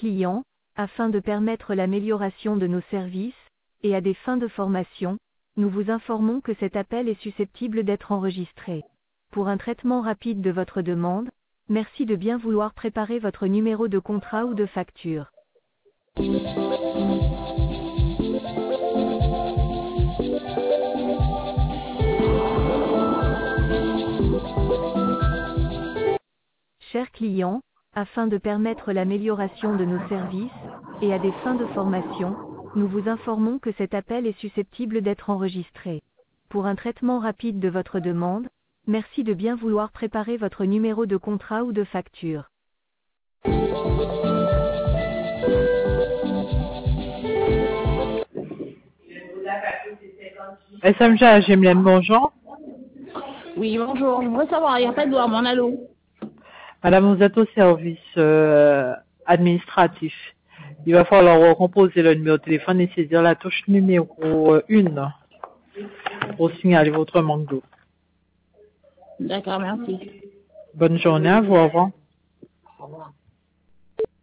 clients, afin de permettre l'amélioration de nos services, et à des fins de formation, nous vous informons que cet appel est susceptible d'être enregistré. Pour un traitement rapide de votre demande, merci de bien vouloir préparer votre numéro de contrat ou de facture. Chers clients, afin de permettre l'amélioration de nos services, et à des fins de formation, nous vous informons que cet appel est susceptible d'être enregistré. Pour un traitement rapide de votre demande, merci de bien vouloir préparer votre numéro de contrat ou de facture. SMG Gemlen, bonjour. Oui, bonjour. Je voudrais savoir, il n'y a pas de douane, mon allô. Madame, vous êtes au service administratif. Il va falloir composer le numéro de téléphone et saisir la touche numéro 1 pour signaler votre manque d'eau. D'accord, merci. Bonne journée à vous, au revoir. Au revoir.